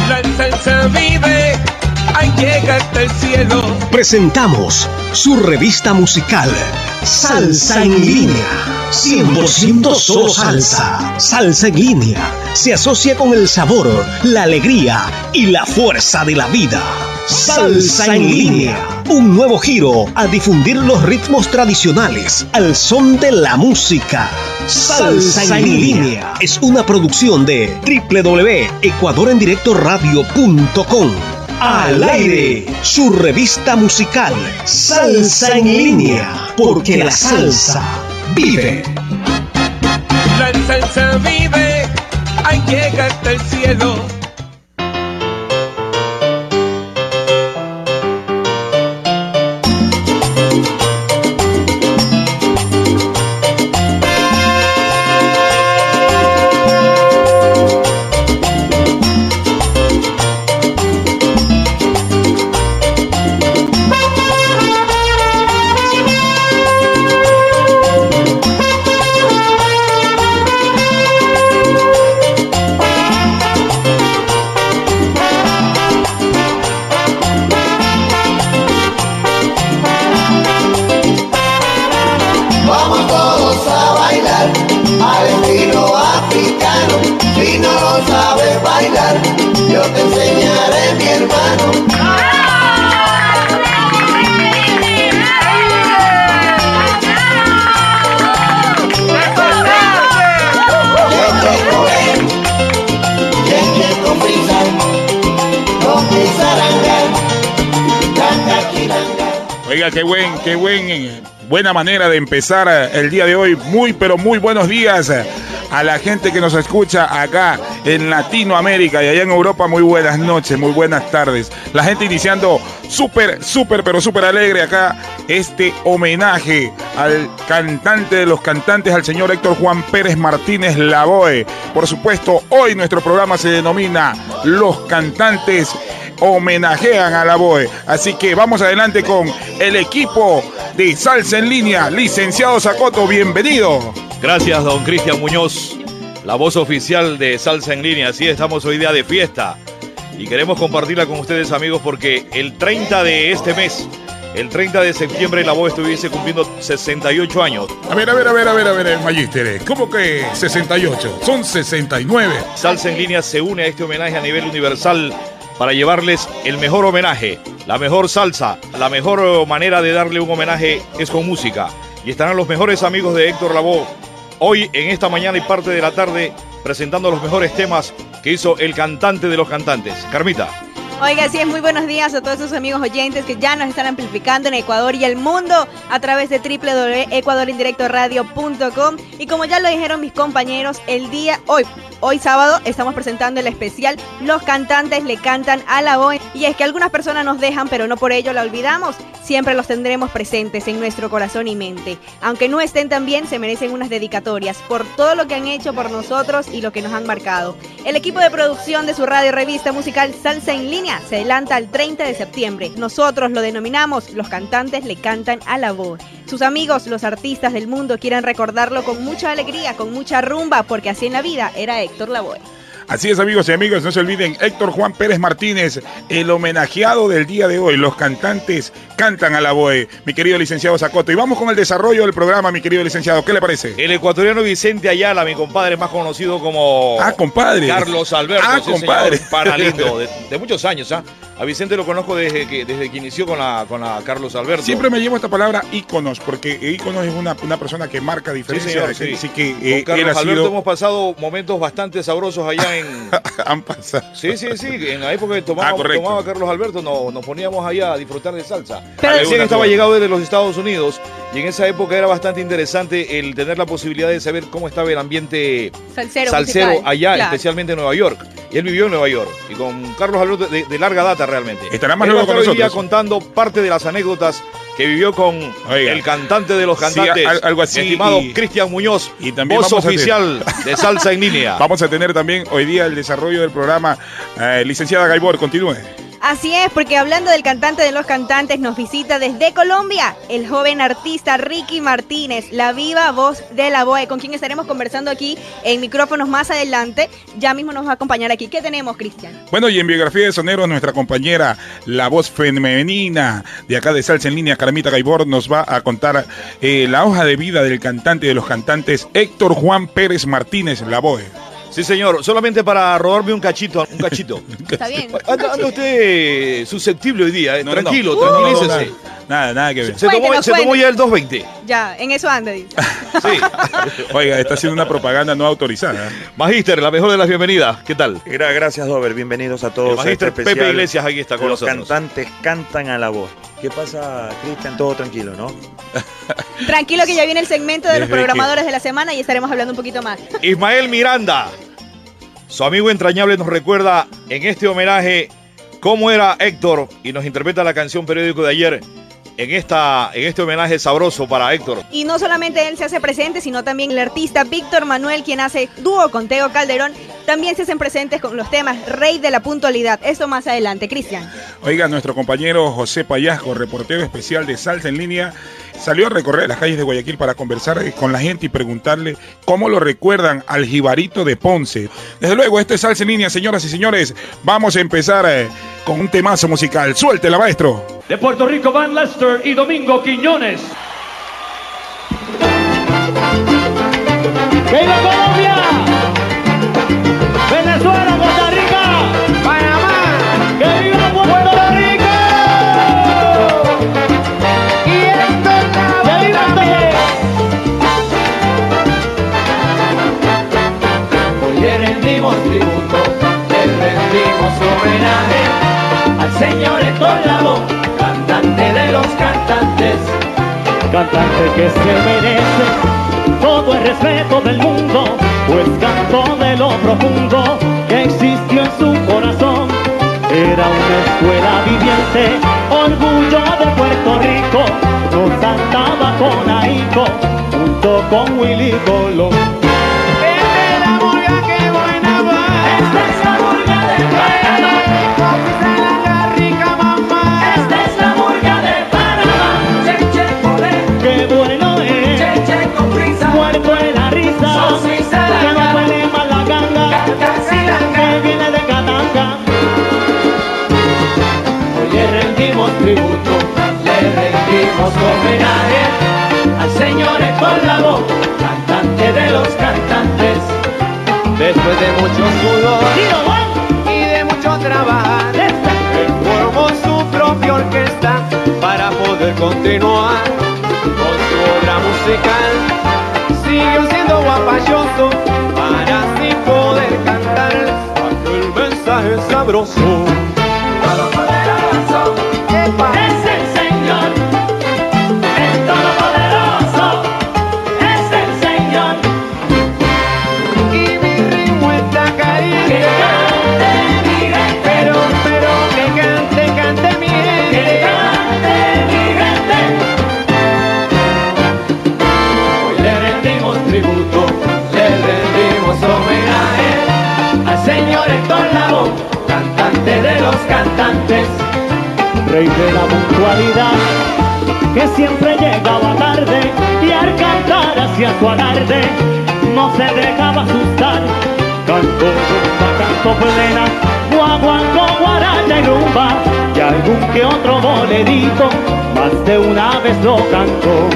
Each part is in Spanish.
La salsa vive, ahí llega hasta el cielo. Presentamos su revista musical, Salsa en Línea. 100% solo salsa. Salsa en Línea se asocia con el sabor, la alegría y la fuerza de la vida. Salsa en Línea, un nuevo giro a difundir los ritmos tradicionales al son de la música. Salsa en Línea es una producción de www.ecuadorendirectoradio.com. Al aire, su revista musical, Salsa en Línea, porque la salsa vive. La salsa vive, ahí llega hasta el cielo. Oiga, buena manera de empezar el día de hoy. Muy, pero muy buenos días a la gente que nos escucha acá en Latinoamérica y allá en Europa. Muy buenas noches, muy buenas tardes. La gente iniciando súper alegre acá este homenaje al cantante de los cantantes, al señor Héctor Juan Pérez Martínez Lavoe. Por supuesto, hoy nuestro programa se denomina Los Cantantes Homenajean a Lavoe. Así que vamos adelante con el equipo de Salsa en Línea. Licenciado Zacoto, bienvenido. Gracias, don Cristian Muñoz, la voz oficial de Salsa en Línea. Así estamos hoy día de fiesta y queremos compartirla con ustedes, amigos, porque el 30 de este mes, el 30 de septiembre, Lavoe estuviese cumpliendo 68 años. A ver, magíster, ¿cómo que 68? Son 69. Salsa en Línea se une a este homenaje a nivel universal para llevarles el mejor homenaje, la mejor salsa. La mejor manera de darle un homenaje es con música. Y estarán los mejores amigos de Héctor Lavoe hoy, en esta mañana y parte de la tarde, presentando los mejores temas que hizo el cantante de los cantantes. Carmita. Oiga, sí, muy buenos días a todos esos amigos oyentes que ya nos están amplificando en Ecuador y el mundo a través de www.ecuadorendirectoradio.com. Y como ya lo dijeron mis compañeros, hoy sábado estamos presentando el especial Los Cantantes le cantan a Lavoe. Y es que algunas personas nos dejan, pero no por ello la olvidamos. Siempre los tendremos presentes en nuestro corazón y mente. Aunque no estén tan bien, se merecen unas dedicatorias por todo lo que han hecho por nosotros y lo que nos han marcado. El equipo de producción de su radio revista musical Salsa en Línea se adelanta al 30 de septiembre. Nosotros lo denominamos Los Cantantes le cantan a Lavoe. Sus amigos, los artistas del mundo, quieren recordarlo con mucha alegría, con mucha rumba, porque así en la vida era Héctor Lavoe. Así es, amigos y amigas, no se olviden, Héctor Juan Pérez Martínez, el homenajeado del día de hoy. Los cantantes cantan a Lavoe, mi querido licenciado Zacoto. Y vamos con el desarrollo del programa, mi querido licenciado. ¿Qué le parece? El ecuatoriano Vicente Ayala, mi compadre, más conocido como... compadre. Carlos Alberto. Sí, compadre. Paralindo, de muchos años, ¿ah? A Vicente lo conozco desde que inició con la Carlos Alberto. Siempre me llevo esta palabra íconos, porque íconos es una persona que marca diferencia. Sí, señor, sí. Así que con Carlos Alberto hemos pasado momentos bastante sabrosos allá en... Han pasado. Sí. En la época que tomaba Carlos Alberto, nos poníamos allá a disfrutar de salsa. Pero recién estaba llegado desde los Estados Unidos y en esa época era bastante interesante el tener la posibilidad de saber cómo estaba el ambiente salsero allá, claro, especialmente en Nueva York. Y él vivió en Nueva York y con Carlos Alberto de larga data realmente. Estará más luego con nosotros. Hoy día contando parte de las anécdotas que vivió con el cantante de los cantantes, sí, algo así, estimado Cristian Muñoz, y también voz oficial de Salsa en Línea. Vamos a tener también hoy día el desarrollo del programa. Licenciada Gaibor, continúe. Así es, porque hablando del cantante de los cantantes, nos visita desde Colombia el joven artista Ricky Martínez, la viva voz de la BOE, con quien estaremos conversando aquí en micrófonos más adelante. Ya mismo nos va a acompañar aquí. ¿Qué tenemos, Cristian? Bueno, y en Biografía de Soneros, nuestra compañera, la voz femenina de acá de Salsa en Línea, Carmita Gaibor, nos va a contar la hoja de vida del cantante de los cantantes, Héctor Juan Pérez Martínez, la BOE. Sí, señor, solamente para robarme un cachito. Está bien. Anda usted susceptible hoy día, No, tranquilo, no. tranquilícese. Nada que ver. Se tomó ya el 220. Ya, en eso anda, dice. Sí. Oiga, está haciendo una propaganda no autorizada. Magíster, la mejor de las bienvenidas. ¿Qué tal? Gracias, Dover. Bienvenidos a todos. El Magíster Pepe Iglesias aquí está con Los nosotros. cantantes cantan a la voz. ¿Qué pasa, Cristian? Todo tranquilo, ¿no? Tranquilo que ya viene el segmento de los Desde programadores de la semana y estaremos hablando un poquito más. Ismael Miranda, su amigo entrañable, nos recuerda en este homenaje cómo era Héctor y nos interpreta la canción Periódico de ayer en este homenaje sabroso para Héctor. Y no solamente él se hace presente, sino también el artista Víctor Manuel, quien hace dúo con Tego Calderón, también se hacen presentes con los temas Rey de la Puntualidad. Esto más adelante, Cristian. Oiga, nuestro compañero José Payasco, reportero especial de Salsa en Línea, salió a recorrer las calles de Guayaquil para conversar con la gente y preguntarle cómo lo recuerdan al Jibarito de Ponce. Desde luego, esto es Salsa en Línea, señoras y señores. Vamos a empezar con un temazo musical. Suéltela, maestro. De Puerto Rico, Van Lester y Domingo Quiñones. ¡Que viva Colombia! ¡Venezuela, Costa Rica! ¡Panamá! ¡Que viva Puerto Rico! ¡Y esto está ¡que viva todos! Hoy le rendimos tributo, le rendimos homenaje al señor Héctor Lavoe, cantante de los cantantes, cantante que se merece todo el respeto del mundo, pues cantó de lo profundo que existió en su corazón. Era una escuela viviente, orgullo de Puerto Rico, nos cantaba con ahínco junto con Willy Colón. Esta es la murga que buena va, esta es la murga de Panamá. Muerto en la risa, que no puede más la ganga, que viene de Catanga. Hoy le rendimos tributo, le rendimos homenaje al señor Héctor Lavoe, cantante de los cantantes. Después de mucho sudor y de mucho trabajar, él formó su propia orquesta para poder continuar con su obra musical. Siguió siendo guapachoso para así poder cantar aquel mensaje sabroso. Todopoderoso es el Señor, es todopoderoso, es el Señor. Y mi ritmo está caliente, que cante mi gente, pero que cante mi gente, que cante mi gente. Tributo, le rendimos homenaje al señor Héctor Lavoe, cantante de los cantantes, rey de la puntualidad, que siempre llegaba tarde y al cantar hacia su alarde no se dejaba asustar. Cantó rumba, cantó plena, guaguancó, guaracha y rumba, y algún que otro bolerito más de una vez lo cantó.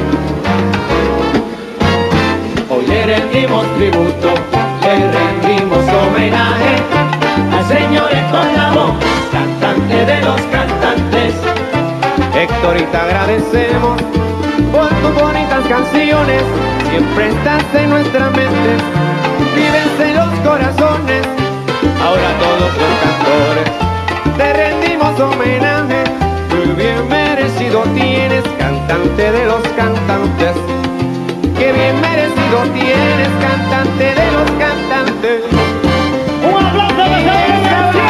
Hoy le rendimos tributo, le rendimos homenaje al señor Héctor Lavoe, cantante de los cantantes. Héctor, y te agradecemos por tus bonitas canciones, siempre estás en nuestra mente, vives en los corazones. Ahora todos los cantores te rendimos homenaje, muy bien merecido tienes, cantante de los cantantes. ¡Qué bien merecido tienes, cantante de los cantantes! ¡Un aplauso de celebración!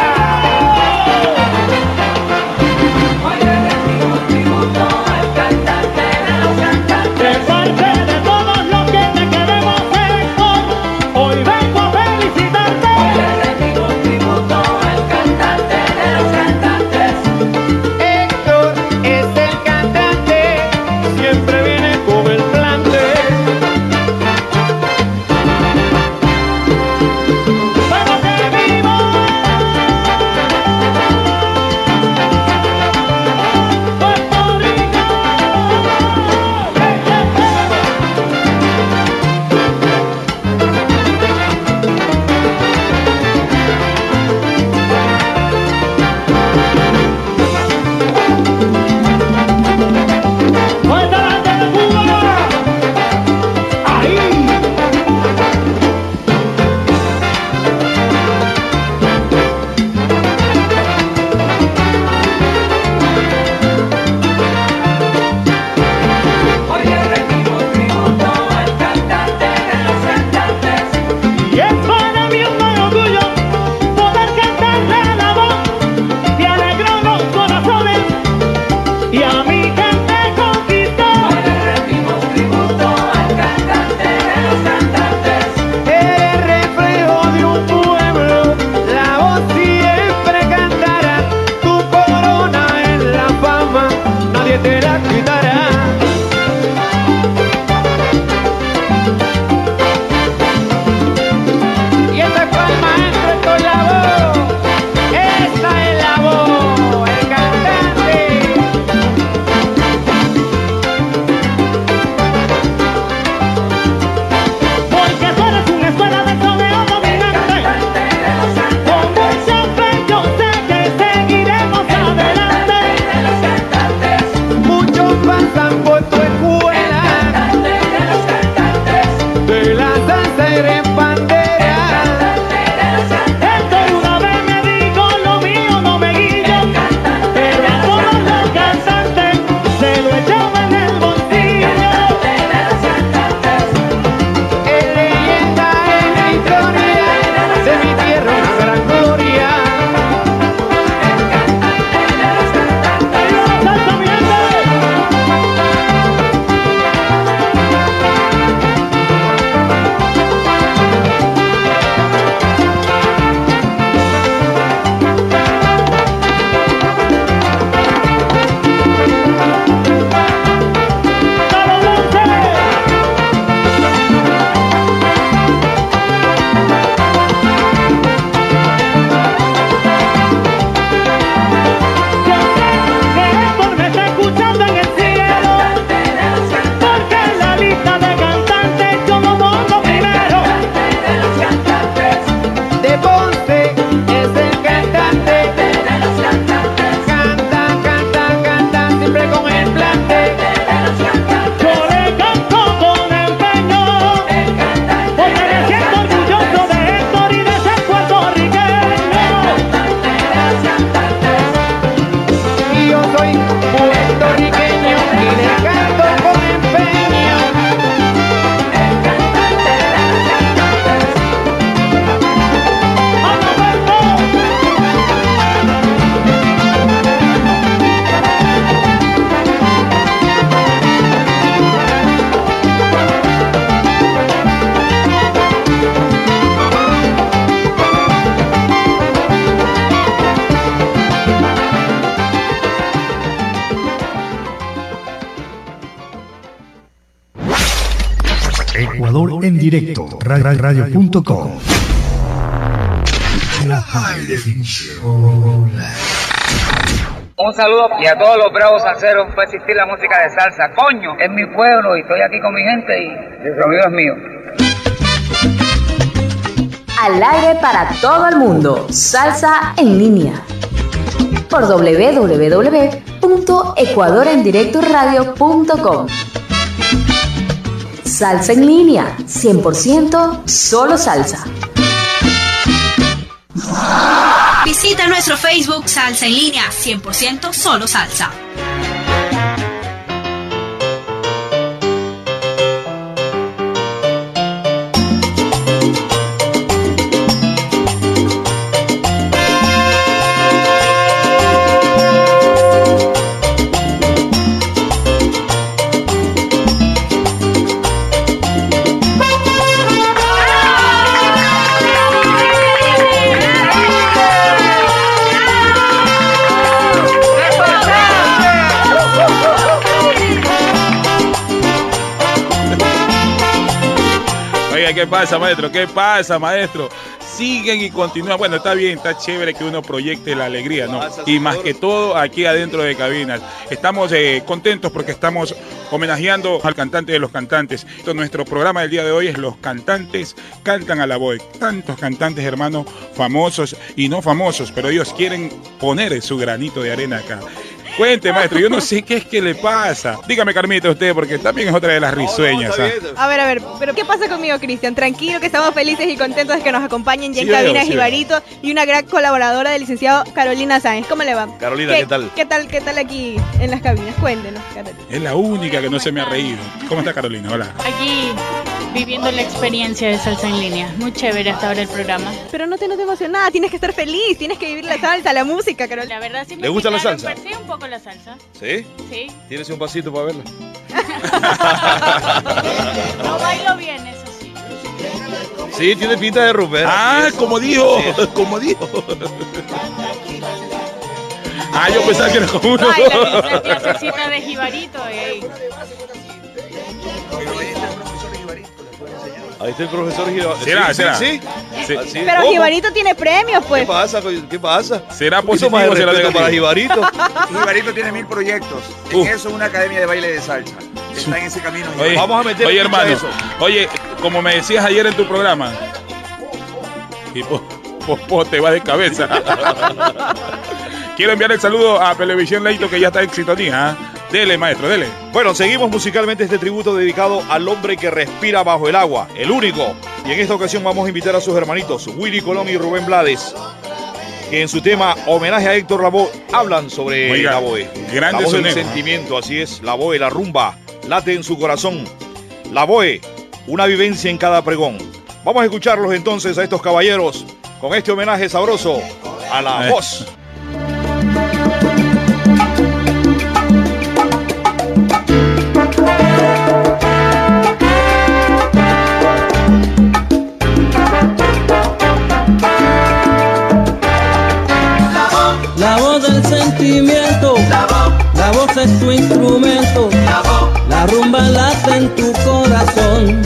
Hoy le rendimos tributo al cantante de los cantantes. De parte de todos los que te queremos, Héctor, hoy vengo a felicitarte. Hoy le rendimos tributo al cantante de los cantantes. Ecuador en directo, radio.com. La High Definition. Un saludo y a todos los bravos salseros. Puede existir la música de salsa. Coño, es mi pueblo y estoy aquí con mi gente y lo mío es mío. Al aire para todo el mundo. Salsa en línea. Por www.ecuadorendirectoradio.com. Salsa en línea. 100% solo salsa. Visita nuestro Facebook Salsa en Línea, 100% solo salsa. ¿Qué pasa, maestro? ¿Qué pasa, maestro? Siguen y continúan. Bueno, está bien, está chévere que uno proyecte la alegría, ¿no? Y más que todo aquí adentro de cabinas. Estamos contentos porque estamos homenajeando al cantante de los cantantes. Entonces, nuestro programa del día de hoy es Los Cantantes Cantan a la Voz. Tantos cantantes, hermanos, famosos y no famosos, pero ellos quieren poner su granito de arena acá. Cuente, maestro, yo no sé qué es que le pasa. Dígame, Carmita, usted, porque también es otra de las risueñas. A ver, pero ¿qué pasa conmigo, Cristian? Tranquilo, que estamos felices y contentos de que nos acompañen ya en cabina Jibarito y una gran colaboradora del licenciado Carolina Sáenz. ¿Cómo le va? Carolina, ¿qué tal? ¿Qué tal aquí en las cabinas? Cuéntenos, Carolina. Es la única que no se me ha reído. ¿Cómo está, Carolina? Hola. Aquí viviendo la experiencia de salsa en línea. Muy chévere hasta ahora el programa. Pero no te emocionada, tienes que estar feliz, tienes que vivir la salsa, la música, Carolina. La verdad sí me ¿Le gusta la salsa? Sí, un poco la salsa. ¿Sí? Sí. ¿Tienes un pasito para verla? No bailo bien, eso sí. Sí, tiene pinta de romper. Ah, como dijo, como dijo. Ah, yo pensaba que era como uno. Ay, la clasecita de Jibarito. Ahí está el profesor Jibarito. ¿Será? Sí. Pero ¿Cómo? Jibarito tiene premios, pues. ¿Qué pasa? ¿Será positivo positivo o será negativo para Jibarito? Jibarito tiene 1000 proyectos. En eso una academia de baile de salsa. Está en ese camino. Oye, vamos a meter. Oye, hermano. Oye, como me decías ayer en tu programa. Y te va de cabeza. Quiero enviar el saludo a Televisión Leito, que ya está en sintonía. Dele, maestro, dele. Bueno, seguimos musicalmente este tributo dedicado al hombre que respira bajo el agua, el único. Y en esta ocasión vamos a invitar a sus hermanitos, Willy Colón y Rubén Blades, que en su tema Homenaje a Héctor Lavoe hablan sobre la Lavoe. La voz del sentimiento, así es, Lavoe, la rumba, late en su corazón. Lavoe, una vivencia en cada pregón. Vamos a escucharlos entonces a estos caballeros con este homenaje sabroso a la voz. La voz del sentimiento, la voz es tu instrumento, la rumba late en tu corazón.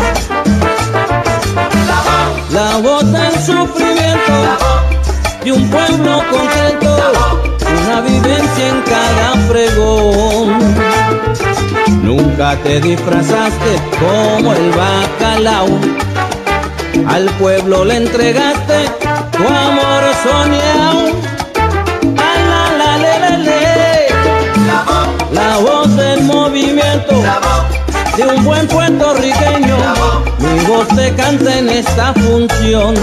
La voz del sufrimiento de un pueblo contento, una vivencia en cada pregón. Nunca te disfrazaste como el bacalao, al pueblo le entregaste tu amor soñado. La voz del movimiento de un buen puertorriqueño, mi voz te canta en esta función.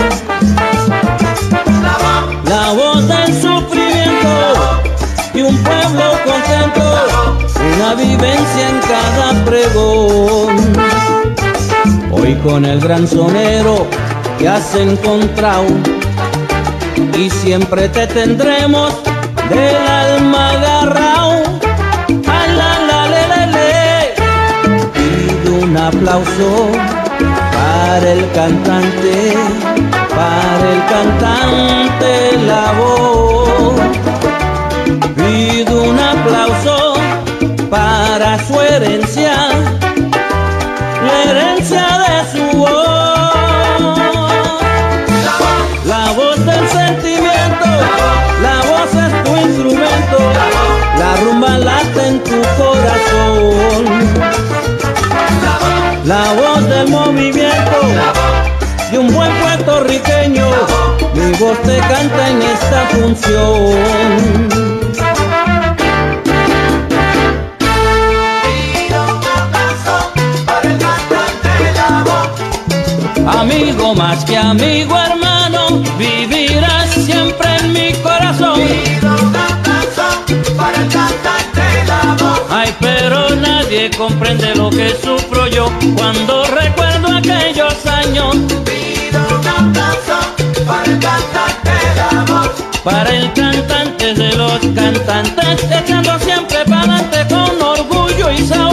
La voz del sufrimiento de un pueblo contento, una vivencia en cada pregón. Hoy con el gran sonero te has encontrado y siempre te tendremos del alma agarrado. Pido un aplauso para el cantante Lavoe. Pido un aplauso para su herencia, la herencia de su sentimiento, la voz es tu instrumento, la rumba late en tu corazón. La voz del movimiento, de un buen puertorriqueño, mi voz te canta en esta función. Amigo más que amigo, hermano, vivirás siempre en mi corazón. Ay, pero nadie comprende lo que sufro yo cuando recuerdo aquellos años. Para el cantante de los cantantes, echando siempre para adelante con orgullo y sabor.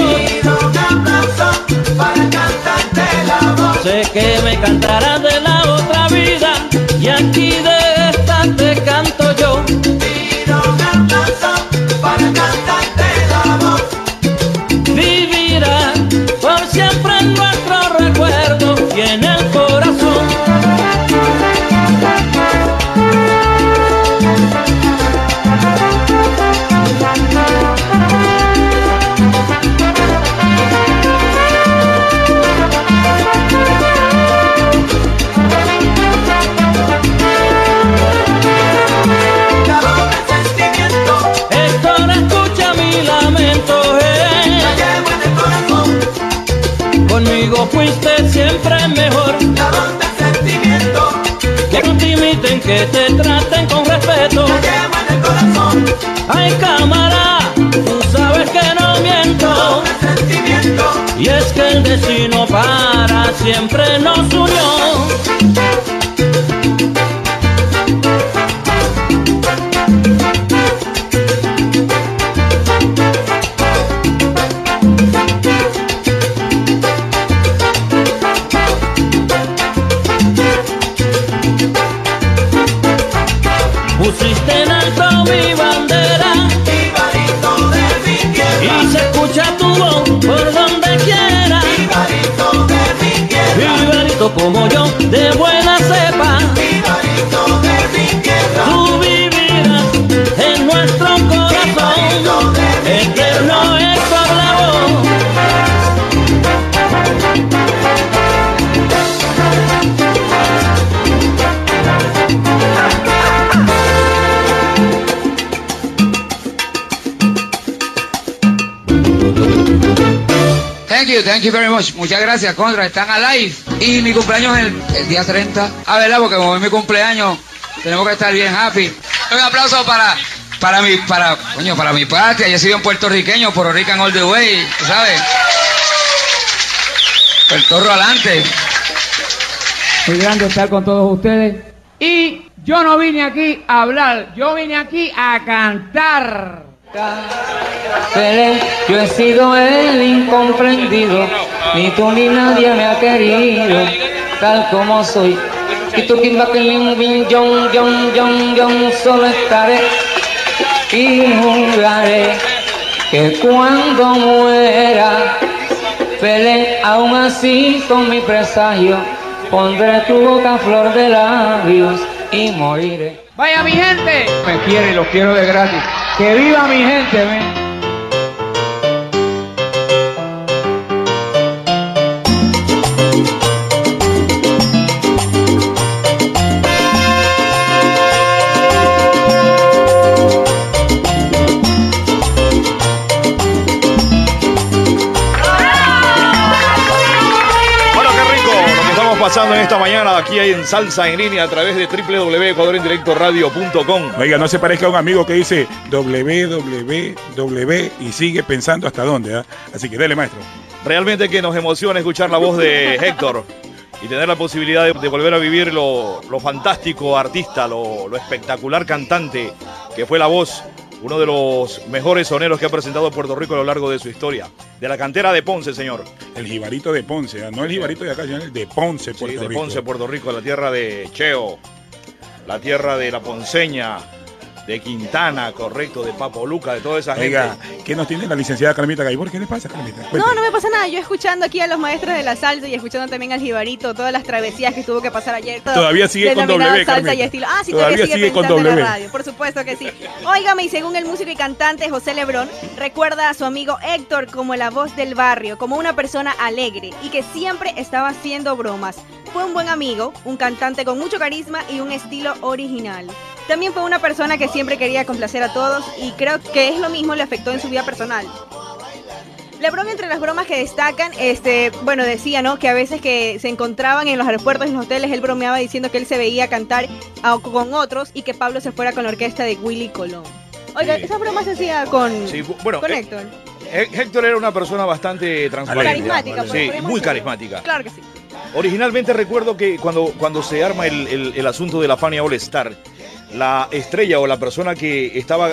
Sé que me cantarás de la otra vida y aquí de esta te canto yo. Vivirá por siempre en nuestro recuerdo y en el corazón. Conmigo fuiste siempre mejor. La voz del sentimiento. Que no te imiten, que te traten con respeto. La llama en el corazón. Ay, cámara, tú sabes que no miento. La voz del sentimiento. Y es que el destino para siempre nos unió. Pusiste en alto mi bandera, Jibarito de mi tierra, y se escucha tu voz por donde quiera, Jibarito de mi tierra, Jibarito como yo, de buena cepa, Jibarito de mi tierra, tú vivirás en nuestro corazón, eterno Héctor Lavoe. Thank you very much. Muchas gracias, Contra. Están alive. Y mi cumpleaños es el día 30. A verla, porque como es mi cumpleaños, tenemos que estar bien happy. Un aplauso para mi patria. Yo soy un puertorriqueño, Puerto Rican all the way, ¿tú sabes? El torro adelante. Muy grande estar con todos ustedes. Y yo no vine aquí a hablar, yo vine aquí a cantar. Yo he sido el incomprendido, ni tú ni nadie me ha querido, tal como soy. Y tú solo estaré y juraré que cuando muera, Pelé, aún así con mi presagio, pondré tu boca a flor de labios y moriré. Vaya mi gente, me quiere y los quiero de gratis. ¡Que viva mi gente, ven! Pasando en esta mañana aquí en Salsa en Línea a través de www.ecuadorindirectoradio.com. Oiga, no se parezca a un amigo que dice www y sigue pensando hasta dónde, ¿eh? Así que dele, maestro. Realmente que nos emociona escuchar la voz de Héctor y tener la posibilidad de volver a vivir lo fantástico artista, lo espectacular cantante que fue la voz. Uno de los mejores soneros que ha presentado Puerto Rico a lo largo de su historia. De la cantera de Ponce, señor. El jibarito de Ponce, ¿eh? No el jibarito de acá, sino el de Ponce, Puerto Rico. Sí, de Ponce, Puerto Rico, la tierra de Cheo, la tierra de la ponceña, de Quintana, correcto, de Papo Luca, de toda esa Oiga, gente. ¿qué nos tiene la licenciada Carmita Gaibor? ¿Qué le pasa, Carmita? No, no me pasa nada. Yo escuchando aquí a los maestros de la salsa y escuchando también al Jibarito, todas las travesías que tuvo que pasar ayer. Todavía sigue con W, salsa Carmita. y estilo. Ah, sí, todavía sigue con pensando en W. la radio. Por supuesto que sí. Óigame, y según el músico y cantante José Lebrón, recuerda a su amigo Héctor como la voz del barrio, como una persona alegre y que siempre estaba haciendo bromas. Fue un buen amigo, un cantante con mucho carisma y un estilo original. También fue una persona que siempre quería complacer a todos y creo que es lo mismo le afectó en su vida personal. Lebrón, entre las bromas que destacan, bueno, decía, ¿no?, que a veces que se encontraban en los aeropuertos y en los hoteles, él bromeaba diciendo que él se veía cantar con otros y que Pablo se fuera con la orquesta de Willy Colón. Oiga, esa broma se hacía con Héctor. Héctor era una persona bastante transparente. Carismática, sí, muy carismática. Claro que sí. Originalmente recuerdo que cuando se arma el asunto de la Fania All Star, la estrella o la persona que estaba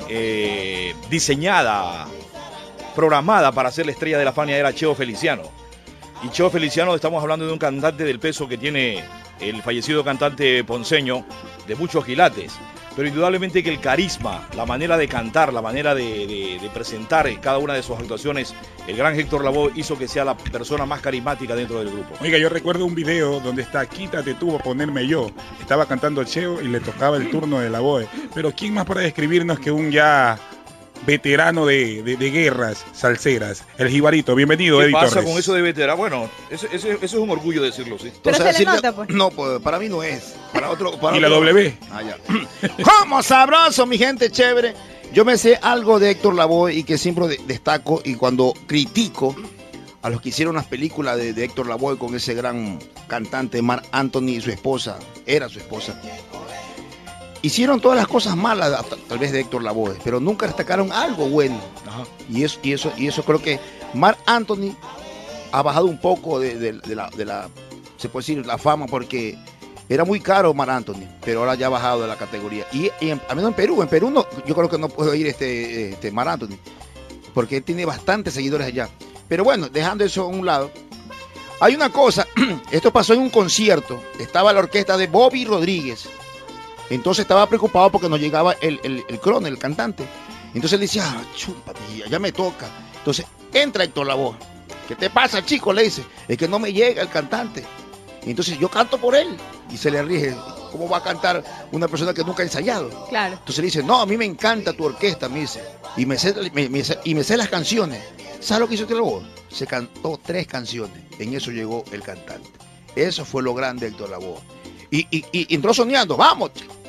diseñada, programada para ser la estrella de la Fania era Cheo Feliciano. Y Cheo Feliciano, estamos hablando de un cantante del peso que tiene el fallecido cantante ponceño, de muchos quilates. Pero indudablemente que el carisma, la manera de cantar, la manera de presentar cada una de sus actuaciones, el gran Héctor Lavoe hizo que sea la persona más carismática dentro del grupo. Oiga, yo recuerdo un video donde está Quítate tú, ponerme yo. Estaba cantando Cheo y le tocaba el turno de Lavoe. Pero ¿quién más para describirnos que un ya veterano de guerras salseras? El Jibarito, bienvenido, Eddie Torres. ¿Qué pasa con eso de veterano? Bueno, eso es un orgullo decirlo, sí. Pero se le nota, pues. No, pues para mí no es. Para otro. ¿Y la W? Ah, ya. ¡Cómo sabroso, mi gente chévere! Yo me sé algo de Héctor Lavoe y que siempre destaco, y cuando critico a los que hicieron las películas de Héctor Lavoe con ese gran cantante Marc Anthony y su esposa, era su esposa. Hicieron todas las cosas malas, tal vez de Héctor Lavoe, pero nunca destacaron algo bueno. Ajá. Y eso creo que Marc Anthony ha bajado un poco de la, se puede decir, la fama, porque era muy caro Marc Anthony, pero ahora ya ha bajado de la categoría. Y al menos en Perú no, yo creo que no puede ir Marc Anthony, porque él tiene bastantes seguidores allá. Pero bueno, dejando eso a un lado, hay una cosa, esto pasó en un concierto, estaba la orquesta de Bobby Rodríguez. Entonces estaba preocupado porque no llegaba el crono, el cantante. Entonces él decía, chúpate, ya me toca. Entonces entra Héctor Lavoe. ¿Qué te pasa, chico? Le dice, es que no me llega el cantante. Y entonces yo canto por él. Y se le ríe, ¿cómo va a cantar una persona que nunca ha ensayado? Claro. Entonces le dice, no, a mí me encanta tu orquesta, me dice. Y me sé las canciones. ¿Sabes lo que hizo Héctor Lavoe? Se cantó 3 canciones. En eso llegó el cantante. Eso fue lo grande de Héctor Lavoe. Y entró soñando, vamos,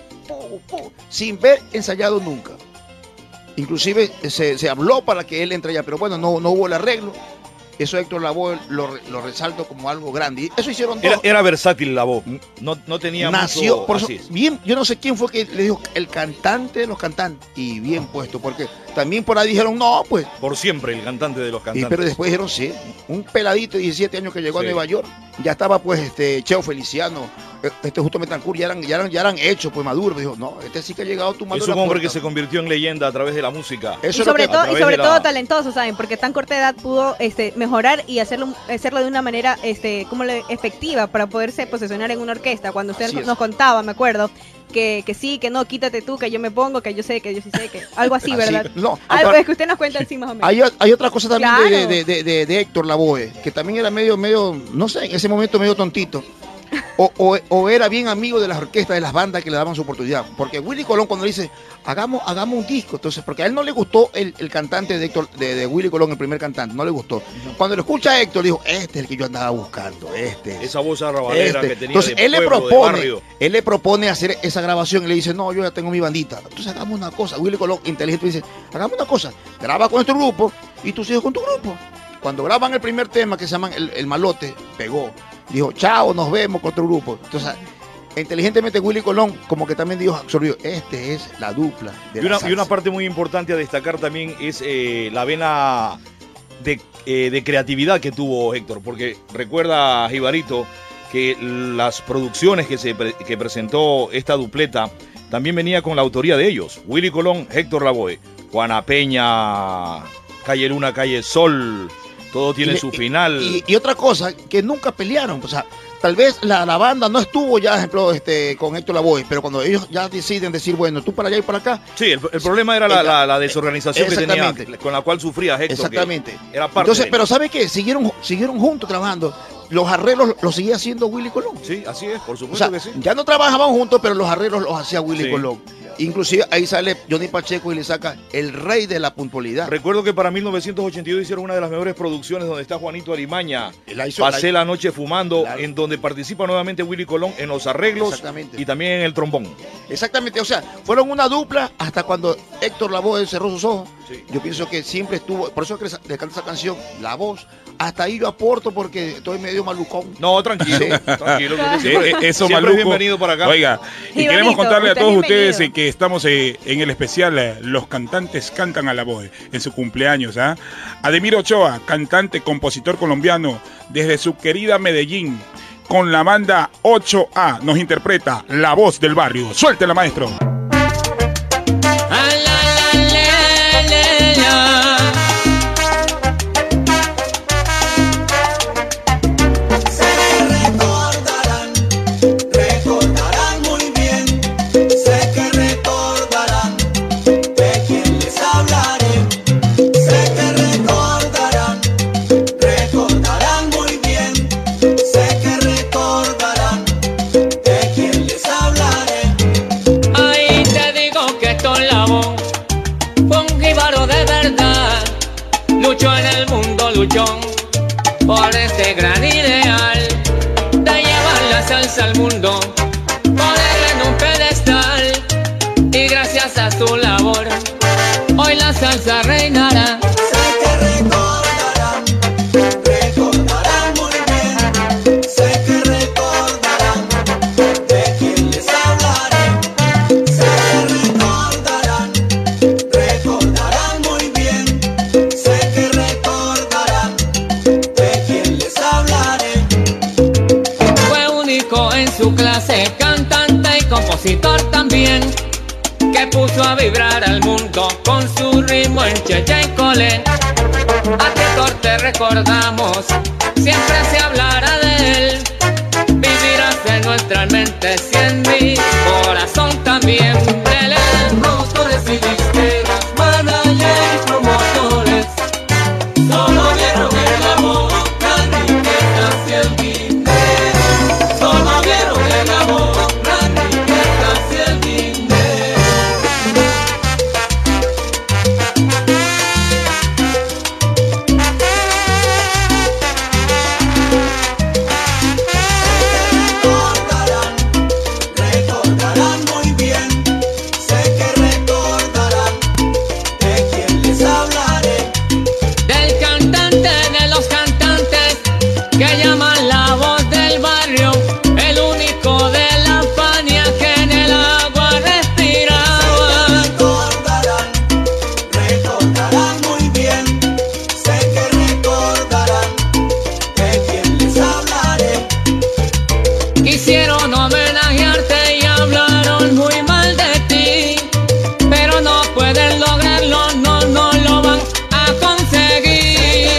sin ver ensayado nunca. Inclusive se habló para que él entre allá, pero bueno, no hubo el arreglo. Eso Héctor Lavoe lo resalto como algo grande. Y eso hicieron todos. Era versátil Lavoe, no tenía nació, mucho... por eso, así es. bien, yo no sé quién fue que le dijo el cantante de los cantantes. Y bien puesto, porque también por ahí dijeron, no, pues. Por siempre el cantante de los cantantes. Pero después dijeron, sí, un peladito de 17 años que llegó a Nueva York, ya estaba pues Cheo Feliciano, Justo Betancourt, ya eran hechos, pues maduros. Dijo, no, sí que ha llegado tu maduro. Es un hombre que se convirtió en leyenda a través de la música. Eso y sobre todo talentoso, ¿saben? Porque tan corta edad pudo mejorar y hacerlo de una manera efectiva para poderse posicionar en una orquesta. Cuando usted nos contaba, me acuerdo, que sí, que no, quítate tú, que yo me pongo, que yo sí sé, que algo así, ¿verdad? No, algo es que usted nos cuenta así más o menos. Hay otra cosa también claro. de Héctor Lavoe, que también era medio, no sé, en ese momento medio tontito. O era bien amigo de las orquestas, de las bandas que le daban su oportunidad. Porque Willy Colón, cuando le dice, hagamos un disco, entonces, porque a él no le gustó el cantante de Willy Colón, el primer cantante, no le gustó. Cuando lo escucha a Héctor, dijo, este es el que yo andaba buscando, esa voz arrabalera que tenía. Entonces, de él pueblo, le propone hacer esa grabación y le dice, no, yo ya tengo mi bandita. Entonces, hagamos una cosa. Willy Colón, inteligente, dice, hagamos una cosa, graba con nuestro grupo y tú sigues con tu grupo. Cuando graban el primer tema, que se llama El Malote, pegó. Dijo, chao, nos vemos con otro grupo. Entonces, inteligentemente Willy Colón como que también dijo, absorbió, es la dupla de la salsa. Y una parte muy importante a destacar también es la vena de creatividad que tuvo Héctor, porque recuerda, Jibarito, que las producciones que presentó esta dupleta también venía con la autoría de ellos. Willy Colón, Héctor Lavoe, Juana Peña, Calle Luna, Calle Sol... Todo tiene su final. Y otra cosa, que nunca pelearon. O sea, tal vez la banda no estuvo ya, ejemplo, con Héctor Lavoe, pero cuando ellos ya deciden decir, bueno, tú para allá y para acá. Sí, el problema era la desorganización que tenía, con la cual sufría Héctor. Exactamente. Era parte Entonces, de pero ¿sabe qué? Siguieron juntos trabajando. Los arreglos los seguía haciendo Willy Colón. Sí, así es, por supuesto que sí. Ya no trabajaban juntos, pero los arreglos los hacía Willy Sí. Colón. Inclusive ahí sale Johnny Pacheco y le saca el rey de la puntualidad. Recuerdo que para 1982 hicieron una de las mejores producciones donde está Juanito Arimaña. hizo- Pasé la- la noche fumando, Claro. en donde participa nuevamente Willy Colón en los arreglos Exactamente. y también en el trombón. Exactamente, o sea, fueron una dupla hasta cuando Héctor Lavoe cerró sus ojos. Sí. Yo pienso que siempre estuvo, por eso que le canta esa canción, La Voz. Hasta ahí yo aporto porque estoy medio malucón. No, tranquilo, tranquilo. Eso, siempre Maluco. es bienvenido para acá. Oiga, y Sí, queremos bonito, contarle a usted todos es ustedes bienvenido. que estamos en el especial Los Cantantes Cantan a la Voz en su cumpleaños. Ademir Ochoa, cantante, compositor colombiano, desde su querida Medellín, con la banda 8A, nos interpreta La Voz del Barrio. Suéltela, maestro. Recordarán muy bien, sé que recordarán de quién les hablaré. Sé que recordarán muy bien, sé que recordarán de quién les hablaré. Ahí te digo que Héctor Lavoe fue un jíbaro de verdad, luchó en el mundo, luchó por este gran ideal de llevar la salsa al mundo, ponerla en un pedestal, y gracias a su labor hoy la salsa reinará. Sé que recordarán muy bien, sé que recordarán de quién les hablaré. Sé que recordarán muy bien, sé que recordarán de quién les hablaré. Fue único en su clase, cantante y compositor también, que puso a vibrar al mundo con su ritmo en Cheche y Colén. A Héctor te recordamos, siempre se hablará de él, vivirás en nuestra mente, si en mi corazón también. De él. Productores y disqueras, managers y promotores, solo vieron el amor, las riquezas y el dinero. Solo vieron el amor, las riquezas y el dinero. Recordarán muy bien, sé que recordarán de quién les hablaré. Del cantante de los cantantes, que llaman la voz del barrio, el único de la Fania que en el agua respiraba. Recordarán muy bien, sé que recordarán de quién les hablaré. Quisieron homenajearte y hablaron muy mal de ti, pero no pueden lograrlo, no lo van a conseguir.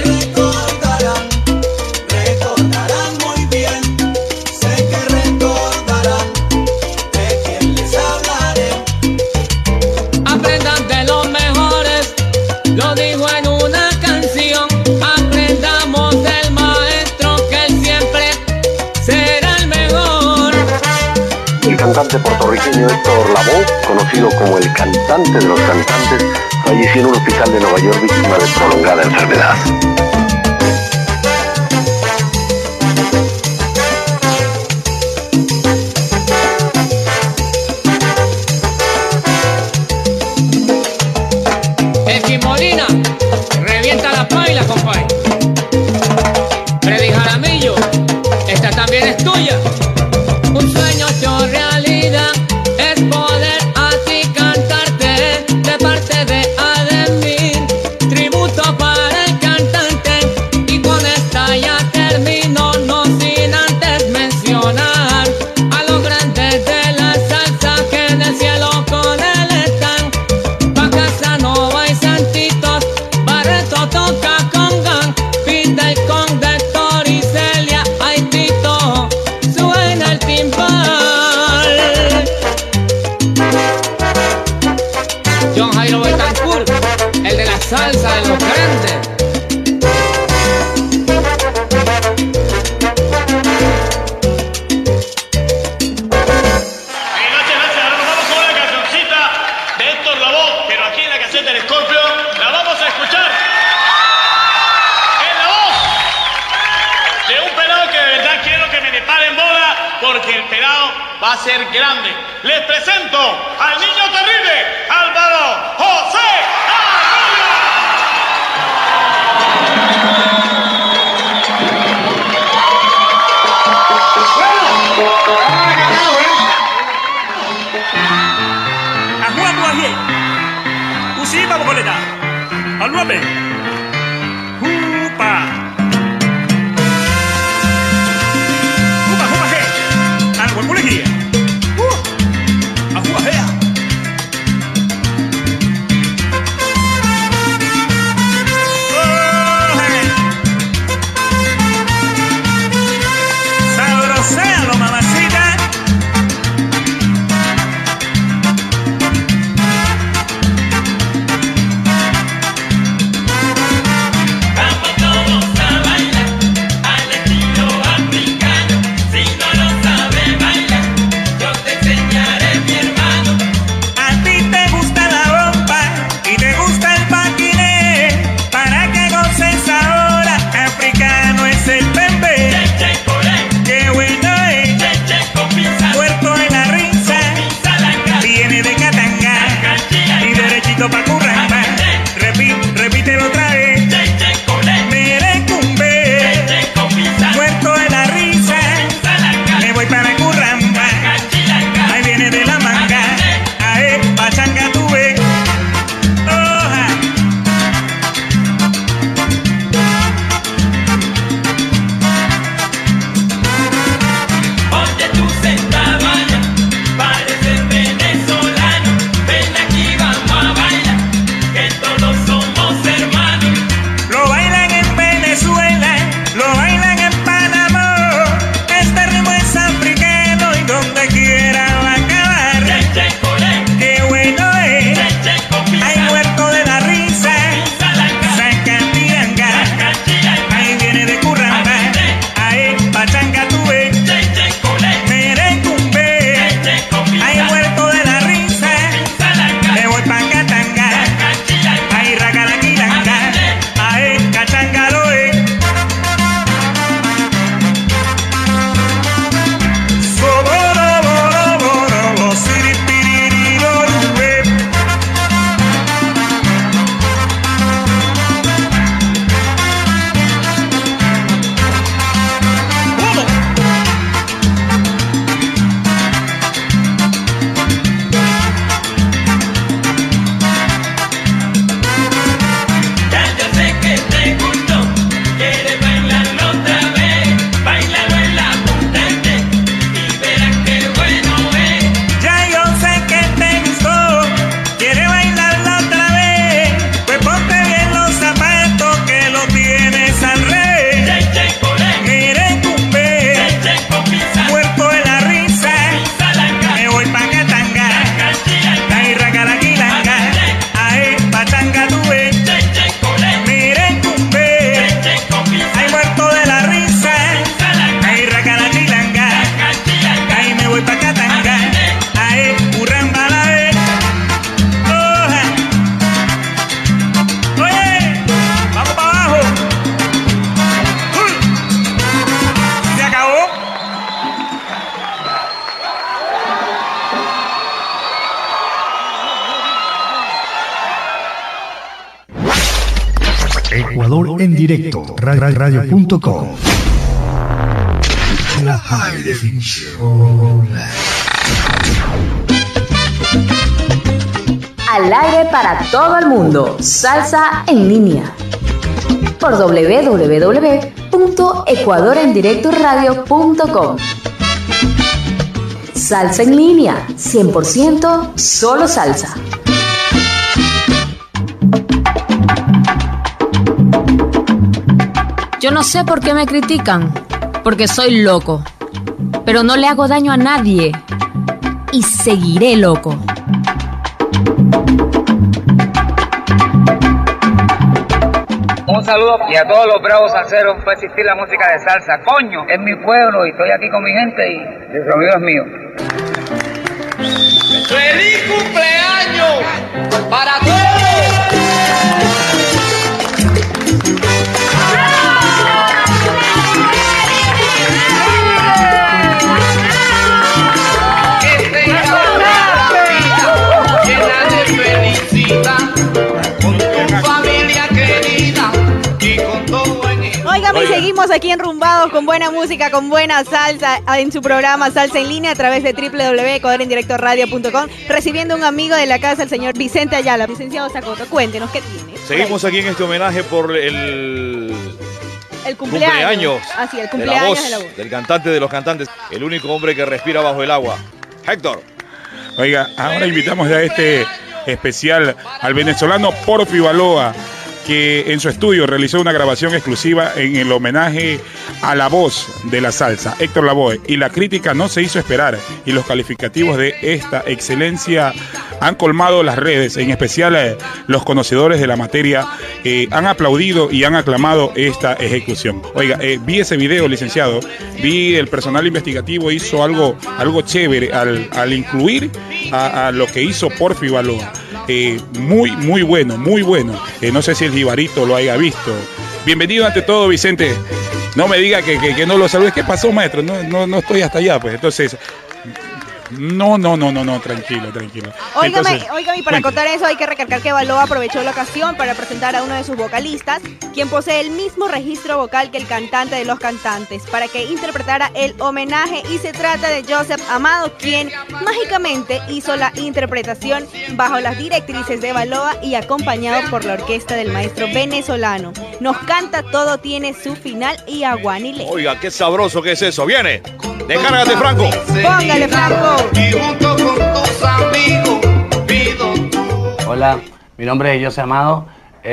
Recordarán muy bien, sé que recordarán de quién les hablaré. Aprendan de los mejores, lo dijo en una canción. Aprendamos del maestro, que él siempre será el mejor. El cantante puertorriqueño Héctor Lavoe, conocido como el cantante de los cantantes, falleció en un hospital de Nueva York víctima de prolongada enfermedad. El Molina revienta la paila, compadre. Freddy Jaramillo, esta también es tuya. Un sueño hecho realidad es poder a ti cantarte de parte de Ademir. Tributo para el cantante Don Jairo Betancourt, el de la salsa de los grandes. Del Scorpio, la vamos a escuchar en la voz de un pelado que de verdad quiero que me le paren bola, porque el pelado va a ser grande. Les presento al niño terrible, Álvaro José Usipa Bocoleta, al 9. Upa. Upa, upa, he. Al buen colegía. Ajua, hea. Sabrosea lo mamacita. Pa' curramba, repítelo otra vez. Merecumbe, muerto de la risa. Me voy para curramba, ahí viene de la manga. Ae, pachanga tuve. Oja. Oye, tú sentado allá, pareces venezolano. Ven aquí, vamos a bailar, que todos somos hermanos. Lo bailan en Venezuela, lo bailan en Panamá. Este ritmo es africano y donde quiera va a acabar. Qué bueno es, hay muerto de la risa. Sacatiranga, ahí viene de curramba. Ahí pachanga tuve. Merecumbe, hay muerto de la risa. Me voy pa' Catanga, ahí racaraquilanga. Ahí cachanga lo es. Soboroborobo, siripiririrorube. Ya yo sé que te gustó, quieres bailarlo otra vez. Báilalo en la punta y verás qué bueno es. Ya yo sé que te gustó, quiere bailarla otra vez. Pues ponte bien los zapatos que lo tienes al revés. Merecumbe, muerto de la risa. Me voy pa' Catanga, ahí racaraquilanga. Ahí pachanga tuve. Merecumbe, hay muerto de la risa. Ahí racaraquilanga, ahí me voy pa' Catanga. Ahí curramba la vez. Oja. Oye, vamos pa' abajo. Se acabó. Ecuador en directo, radio.com. La high definition. Al aire para todo el mundo. Salsa en línea. Por www.ecuadorendirectoradio.com. Salsa en línea. 100% solo salsa. Yo no sé por qué me critican, porque soy loco, pero no le hago daño a nadie y seguiré loco. Un saludo y a todos los bravos salseros. Puede existir la música de salsa. Coño, es mi pueblo y estoy aquí con mi gente y el sonido es mío. ¡Feliz cumpleaños para todos! Óigame, y seguimos aquí enrumbados con buena música, con buena salsa en su programa Salsa en Línea a través de www.ecuadorindirectoradio.com, recibiendo un amigo de la casa, el señor Vicente Ayala. Licenciado Zacoto, cuéntenos qué tiene. Seguimos aquí en este homenaje por el cumpleaños. Así, el cumpleaños de la voz del cantante de los cantantes, el único hombre que respira bajo el agua, Héctor. Oiga, ahora invitamos a este especial al venezolano Porfi Baloa, que en su estudio realizó una grabación exclusiva en el homenaje a la voz de la salsa, Héctor Lavoe, y la crítica no se hizo esperar, y los calificativos de esta excelencia han colmado las redes, en especial los conocedores de la materia han aplaudido y han aclamado esta ejecución. Oiga, vi ese video, licenciado, vi el personal investigativo hizo algo chévere al incluir a lo que hizo Porfi Baloa. Muy bueno, muy bueno. No sé si el jibarito lo haya visto. Bienvenido ante todo, Vicente. No me diga que no lo saludes. ¿Qué pasó, maestro? No estoy hasta allá, pues. Entonces, no, tranquilo. Óigame, para contar eso hay que recalcar que Baloa aprovechó la ocasión para presentar a uno de sus vocalistas, quien posee el mismo registro vocal que el cantante de los cantantes, para que interpretara el homenaje, y se trata de Joseph Amado, quien mágicamente hizo la interpretación bajo las directrices de Baloa y acompañado por la orquesta del maestro venezolano. Nos canta Todo tiene su final y Aguanile. Oiga, qué sabroso que es eso. Viene, descárgate, Franco. Póngale, Franco. Y junto con tus amigos pido tú. Hola, mi nombre es José Amado,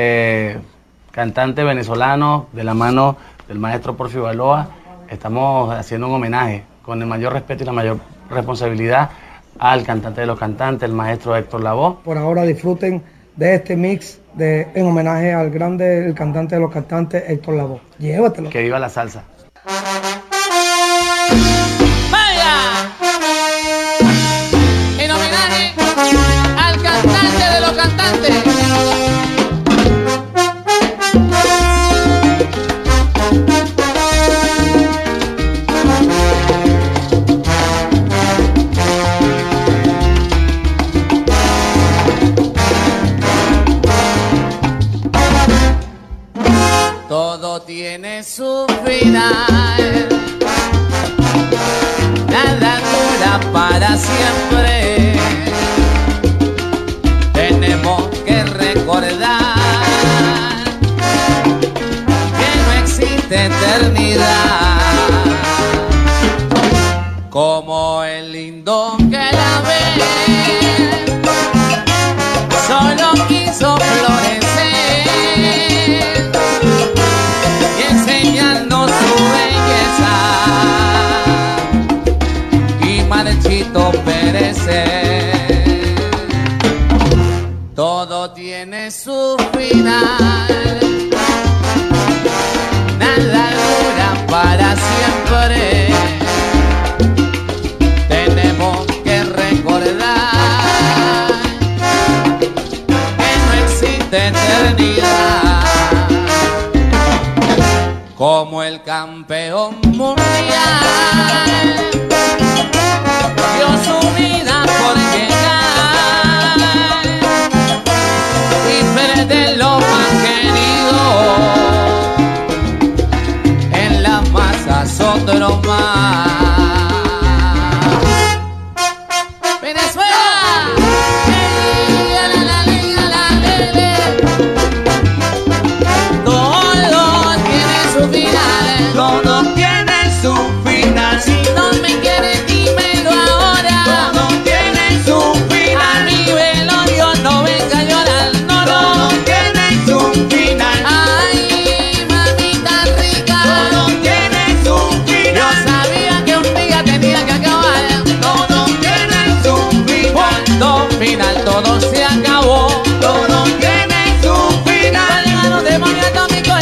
cantante venezolano de la mano del maestro Porfi Baloa. Estamos haciendo un homenaje con el mayor respeto y la mayor responsabilidad al cantante de los cantantes, el maestro Héctor Lavoe. Por ahora disfruten de este mix en homenaje al grande, el cantante de los cantantes, Héctor Lavoe. Llévatelo. Que viva la salsa. En homenaje al cantante de los cantantes. Todo tiene su final, nada dura para siempre. Tenemos que recordar que no existe eternidad, como el lindo que la ve solo quiso florecer y enseñarnos su belleza y marchito perecer. Todo tiene su final, nada dura para siempre. Tenemos que recordar que no existe eternidad, como el campeón mundial dio su vida por llegar y perder lo más querido en las masas otro más. Todo tiene su final. Si no me quieres, dímelo ahora. Todo tiene su final. A mi velorio no venga a llorar. No, todo tiene su final. Ay, mamita rica. Todo tiene su final. Yo sabía que un día tenía que acabar. Todo tiene su final. Punto final, todo se acabó. Todo tiene su final. Vale, los demonios atómicos.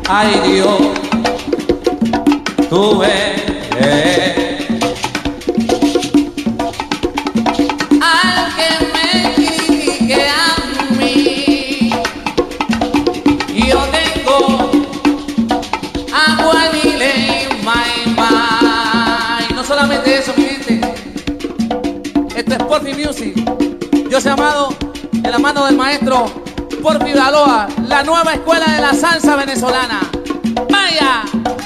Ay Dios, tú ves al que me critique a mí. Yo tengo aguanile, my. No solamente eso, mi gente. Esto es Porfi Music. Yo soy Amado, en la mano del maestro Porfi Baloa, la nueva escuela de la salsa venezolana. ¡Vaya!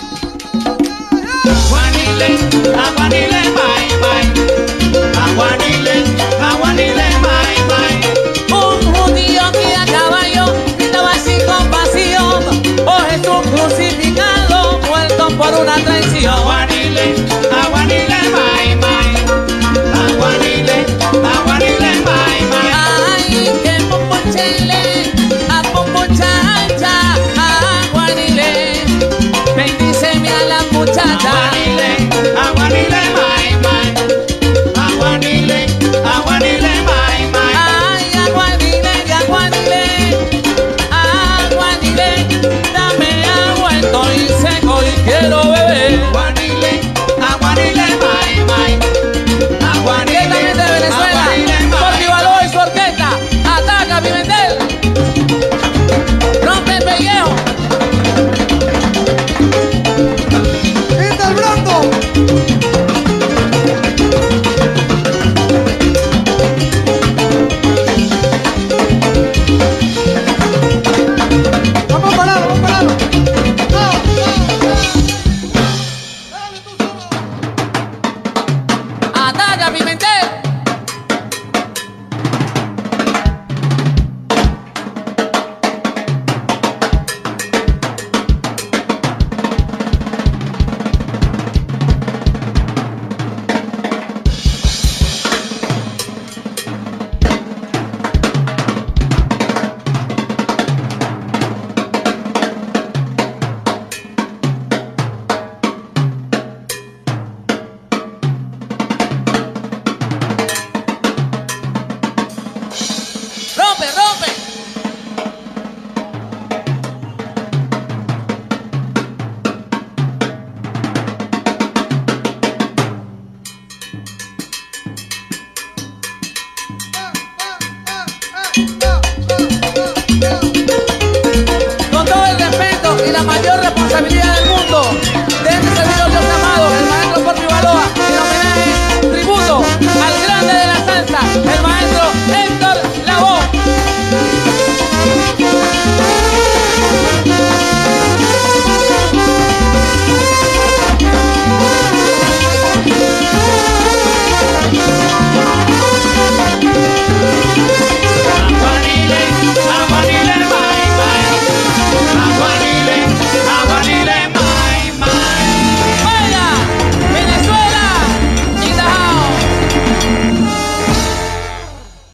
Aguanile, aguanile, aguanile, aguanile, un judío que a caballo gritaba sin compasión: oh Jesús crucificado, muerto por una traición. Aguanile, aguanile, aguanile, aguanile, ay, que pompochele, a pompochacha, aguanile, bendíceme a la muchacha. aguanile, aguanile, aguanile, aguanile, ay, aguanile, aguanile, dame agua, estoy seco y quiero beber. aguanile, aguanile, Directamente de Venezuela, Porfi Baloa y su orquesta, Ataca Pimentel, rompe el pellejo. ¡Quita el blanco! Vamos a pararlo, vamos a pararlo. Ataca Pimentel. Rompe, rompe. Con todo el respeto y la mayor responsabilidad del mundo,